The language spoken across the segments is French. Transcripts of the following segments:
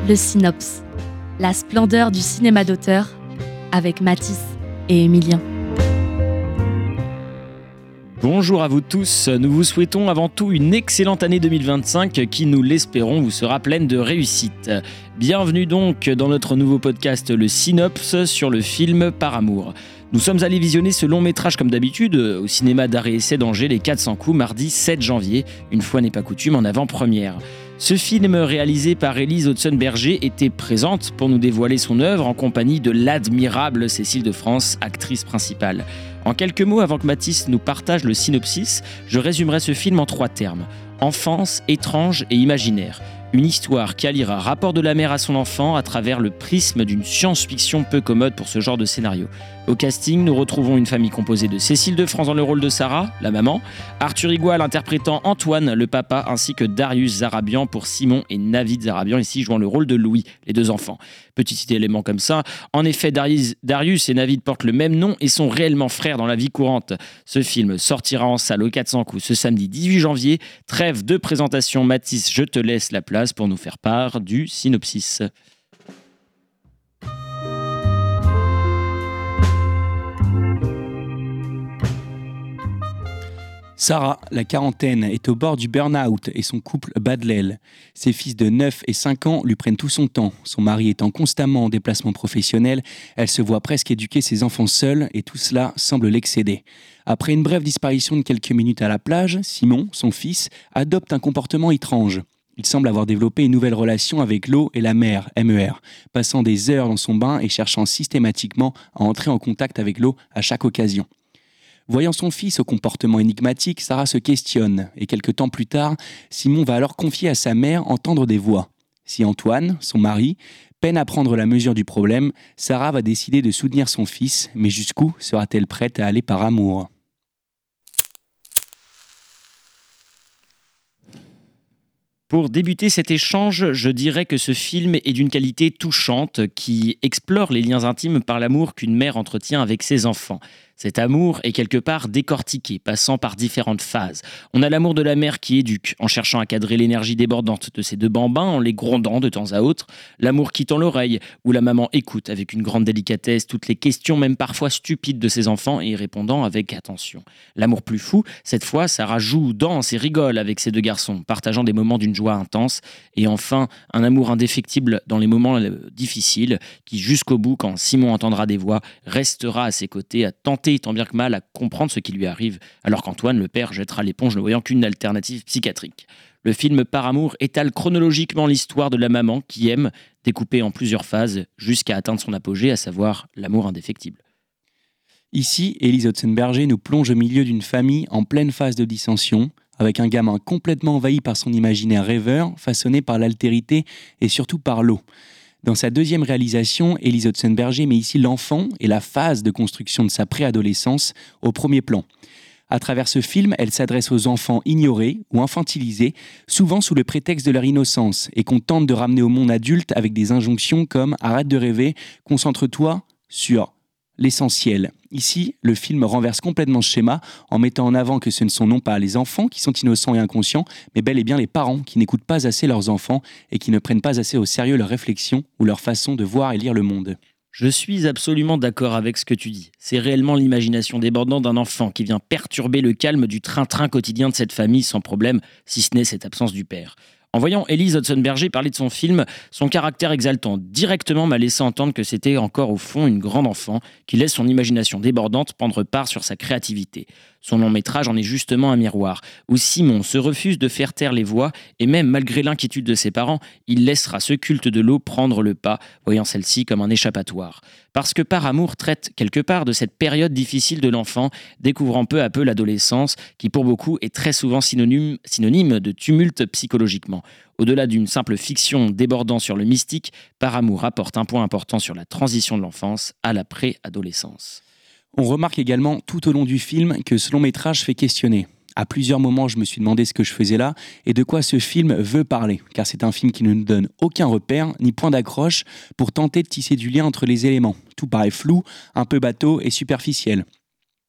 Le Synops, la splendeur du cinéma d'auteur, avec Mathis et Emilien. Bonjour à vous tous, nous vous souhaitons avant tout une excellente année 2025 qui, nous l'espérons, vous sera pleine de réussite. Bienvenue donc dans notre nouveau podcast Le Synops sur le film Par amour. Nous sommes allés visionner ce long métrage comme d'habitude au cinéma d'art et essai d'Angers les 400 coups mardi 7 janvier, une fois n'est pas coutume en avant-première. Ce film réalisé par Élise Hudson-Berger était présente pour nous dévoiler son œuvre en compagnie de l'admirable Cécile de France, actrice principale. En quelques mots, avant que Mathis nous partage le synopsis, je résumerai ce film en 3 termes. Enfance, étrange et imaginaire. Une histoire qui alliera rapport de la mère à son enfant à travers le prisme d'une science-fiction peu commode pour ce genre de scénario. Au casting, nous retrouvons une famille composée de Cécile de France dans le rôle de Sarah, la maman, Arthur Igual interprétant Antoine, le papa, ainsi que Darius Zarabian pour Simon et Navid Zarabian, ici jouant le rôle de Louis, les 2 enfants. Petit élément comme ça, en effet, Darius et Navid portent le même nom et sont réellement frères dans la vie courante. Ce film sortira en salle aux 400 coups ce samedi 18 janvier. Trêve de présentation, Mathis, je te laisse la place pour nous faire part du synopsis. Sarah, la quarantaine, est au bord du burn-out et son couple bat de l'aile. Ses fils de 9 et 5 ans lui prennent tout son temps. Son mari étant constamment en déplacement professionnel, elle se voit presque éduquer ses enfants seule et tout cela semble l'excéder. Après une brève disparition de quelques minutes à la plage, Simon, son fils, adopte un comportement étrange. Il semble avoir développé une nouvelle relation avec l'eau et la mer, MER, passant des heures dans son bain et cherchant systématiquement à entrer en contact avec l'eau à chaque occasion. Voyant son fils au comportement énigmatique, Sarah se questionne et quelques temps plus tard, Simon va alors confier à sa mère entendre des voix. Si Antoine, son mari, peine à prendre la mesure du problème, Sarah va décider de soutenir son fils, mais jusqu'où sera-t-elle prête à aller par amour ? Pour débuter cet échange, je dirais que ce film est d'une qualité touchante qui explore les liens intimes par l'amour qu'une mère entretient avec ses enfants. Cet amour est quelque part décortiqué, passant par différentes phases. On a l'amour de la mère qui éduque, en cherchant à cadrer l'énergie débordante de ses 2 bambins, en les grondant de temps à autre. L'amour qui tend l'oreille, où la maman écoute avec une grande délicatesse toutes les questions, même parfois stupides, de ses enfants et y répondant avec attention. L'amour plus fou, cette fois, Sarah joue, danse et rigole avec ses 2 garçons, partageant des moments d'une joie intense. Et enfin, un amour indéfectible dans les moments difficiles, qui jusqu'au bout, quand Simon entendra des voix, restera à ses côtés à tenter tant bien que mal à comprendre ce qui lui arrive, alors qu'Antoine, le père, jettera l'éponge ne voyant qu'une alternative psychiatrique. Le film Par amour étale chronologiquement l'histoire de la maman qui aime, découpée en plusieurs phases, jusqu'à atteindre son apogée, à savoir l'amour indéfectible. Ici, Élise Hudson-Berger nous plonge au milieu d'une famille en pleine phase de dissension, avec un gamin complètement envahi par son imaginaire rêveur, façonné par l'altérité et surtout par l'eau. Dans sa 2e réalisation, Élise Hudson-Berger met ici l'enfant et la phase de construction de sa préadolescence au premier plan. À travers ce film, elle s'adresse aux enfants ignorés ou infantilisés, souvent sous le prétexte de leur innocence, et qu'on tente de ramener au monde adulte avec des injonctions comme « arrête de rêver, concentre-toi sur l'essentiel ». Ici, le film renverse complètement ce schéma en mettant en avant que ce ne sont non pas les enfants qui sont innocents et inconscients, mais bel et bien les parents qui n'écoutent pas assez leurs enfants et qui ne prennent pas assez au sérieux leurs réflexions ou leur façon de voir et lire le monde. Je suis absolument d'accord avec ce que tu dis. C'est réellement l'imagination débordante d'un enfant qui vient perturber le calme du train-train quotidien de cette famille sans problème, si ce n'est cette absence du père. En voyant Élise Hudson-Berger parler de son film, son caractère exaltant directement m'a laissé entendre que c'était encore au fond une grande enfant qui laisse son imagination débordante prendre part sur sa créativité. Son long métrage en est justement un miroir, où Simon se refuse de faire taire les voix et même malgré l'inquiétude de ses parents, il laissera ce culte de l'eau prendre le pas, voyant celle-ci comme un échappatoire. Parce que Par amour traite quelque part de cette période difficile de l'enfant, découvrant peu à peu l'adolescence, qui pour beaucoup est très souvent synonyme de tumulte psychologiquement. Au-delà d'une simple fiction débordant sur le mystique, Par amour apporte un point important sur la transition de l'enfance à la préadolescence. On remarque également tout au long du film que ce long métrage fait questionner. À plusieurs moments, je me suis demandé ce que je faisais là et de quoi ce film veut parler, car c'est un film qui ne nous donne aucun repère ni point d'accroche pour tenter de tisser du lien entre les éléments. Tout paraît flou, un peu bateau et superficiel.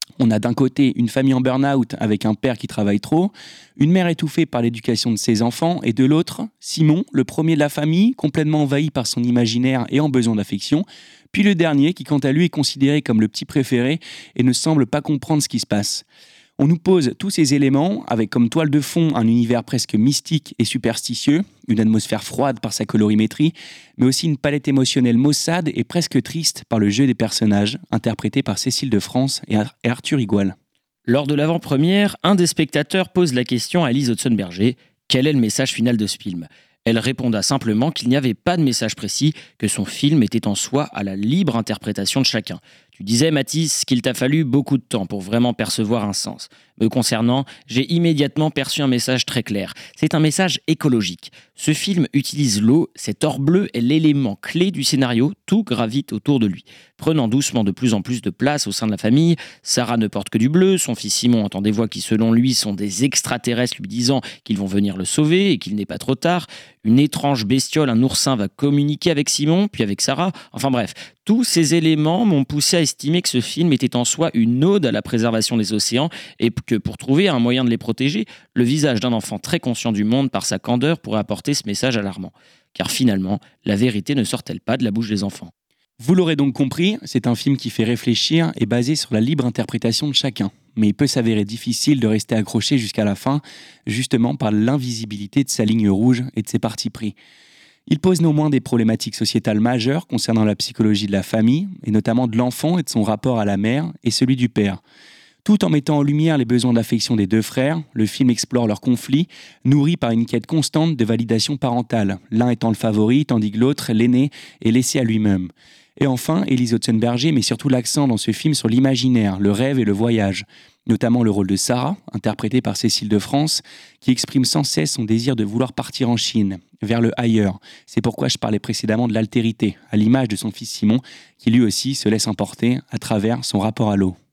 On a d'un côté une famille en burn-out avec un père qui travaille trop, une mère étouffée par l'éducation de ses enfants, et de l'autre, Simon, le premier de la famille, complètement envahi par son imaginaire et en besoin d'affection, puis le dernier qui, quant à lui, est considéré comme le petit préféré et ne semble pas comprendre ce qui se passe. On nous pose tous ces éléments avec comme toile de fond un univers presque mystique et superstitieux, une atmosphère froide par sa colorimétrie, mais aussi une palette émotionnelle maussade et presque triste par le jeu des personnages, interprétés par Cécile de France et Arthur Igual. Lors de l'avant-première, un des spectateurs pose la question à Elise Hudson-Berger « Quel est le message final de ce film ?» Elle répondra simplement qu'il n'y avait pas de message précis, que son film était en soi à la libre interprétation de chacun. Tu disais, Mathis, qu'il t'a fallu beaucoup de temps pour vraiment percevoir un sens. Me concernant, j'ai immédiatement perçu un message très clair. C'est un message écologique. Ce film utilise l'eau, cet or bleu est l'élément clé du scénario, tout gravite autour de lui. Prenant doucement de plus en plus de place au sein de la famille, Sarah ne porte que du bleu, son fils Simon entend des voix qui selon lui sont des extraterrestres lui disant qu'ils vont venir le sauver et qu'il n'est pas trop tard. Une étrange bestiole, un oursin, va communiquer avec Simon, puis avec Sarah. Enfin bref, tous ces éléments m'ont poussé à estimer que ce film était en soi une ode à la préservation des océans et que pour trouver un moyen de les protéger, le visage d'un enfant très conscient du monde par sa candeur pourrait apporter ce message alarmant. Car finalement, la vérité ne sort-elle pas de la bouche des enfants ? Vous l'aurez donc compris, c'est un film qui fait réfléchir et basé sur la libre interprétation de chacun. Mais il peut s'avérer difficile de rester accroché jusqu'à la fin, justement par l'invisibilité de sa ligne rouge et de ses partis pris. Il pose néanmoins des problématiques sociétales majeures concernant la psychologie de la famille, et notamment de l'enfant et de son rapport à la mère et celui du père. Tout en mettant en lumière les besoins d'affection des deux frères, le film explore leurs conflits, nourris par une quête constante de validation parentale, l'un étant le favori, tandis que l'autre, l'aîné, est laissé à lui-même. Et enfin, Elise Hudson-Berger met surtout l'accent dans ce film sur l'imaginaire, le rêve et le voyage, notamment le rôle de Sarah, interprétée par Cécile de France, qui exprime sans cesse son désir de vouloir partir en Chine, vers le ailleurs. C'est pourquoi je parlais précédemment de l'altérité, à l'image de son fils Simon, qui lui aussi se laisse emporter à travers son rapport à l'eau.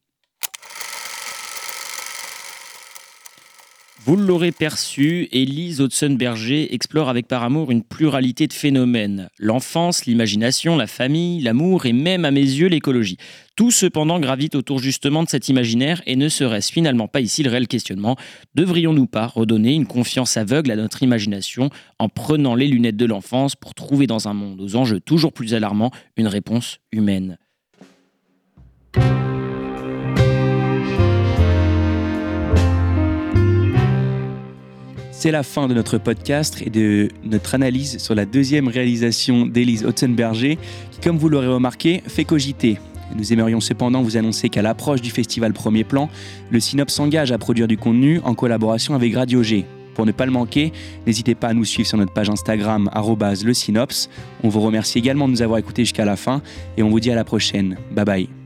Vous l'aurez perçu, Elise Hudson-Berger explore avec par amour une pluralité de phénomènes. L'enfance, l'imagination, la famille, l'amour et même à mes yeux l'écologie. Tout cependant gravite autour justement de cet imaginaire et ne serait-ce finalement pas ici le réel questionnement ? Devrions-nous pas redonner une confiance aveugle à notre imagination en prenant les lunettes de l'enfance pour trouver dans un monde aux enjeux toujours plus alarmants une réponse humaine ? C'est la fin de notre podcast et de notre analyse sur la deuxième réalisation d'Elise Hudson-Berger qui, comme vous l'aurez remarqué, fait cogiter. Nous aimerions cependant vous annoncer qu'à l'approche du festival Premier Plan, le Synops s'engage à produire du contenu en collaboration avec Radio G. Pour ne pas le manquer, n'hésitez pas à nous suivre sur notre page Instagram @lesynops. On vous remercie également de nous avoir écoutés jusqu'à la fin et on vous dit à la prochaine. Bye bye.